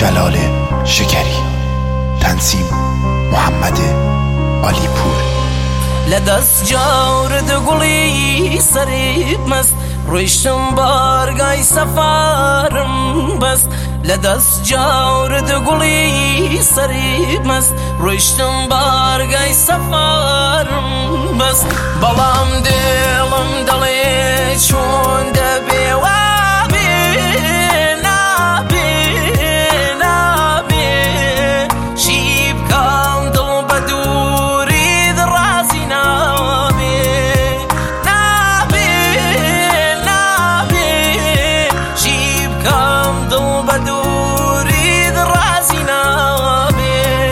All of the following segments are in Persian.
جلال شکری. تنظیم محمد علیپور. لدست جارد گلی سری مست رویشتم بارگای سفارم بست. لدست جارد گلی سری مست رویشتم بارگای سفارم بست. بلام دلم دلی چون دبی وابی نابی نابی شیب کام دل بدوری درازی نابی نابی نابی شیب کام دل بدوری درازی نابی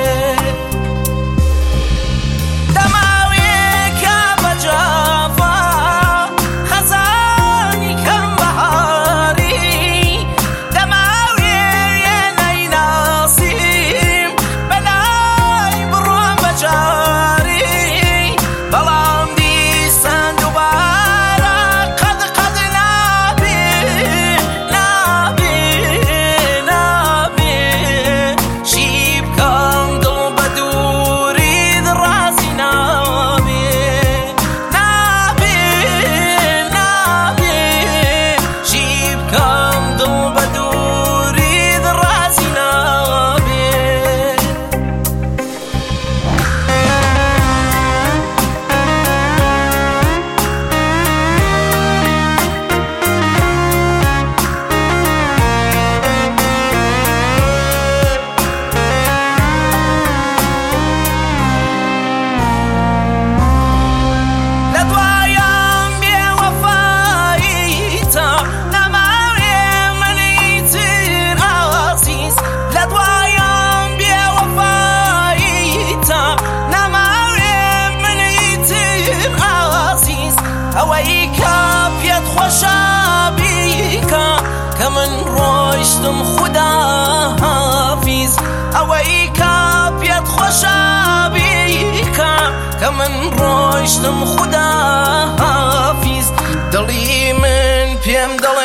كمن روشتم خدا حافظ اويكا بيد خشابيكا كمن روشتم خدا حافظ دلي من بيم دل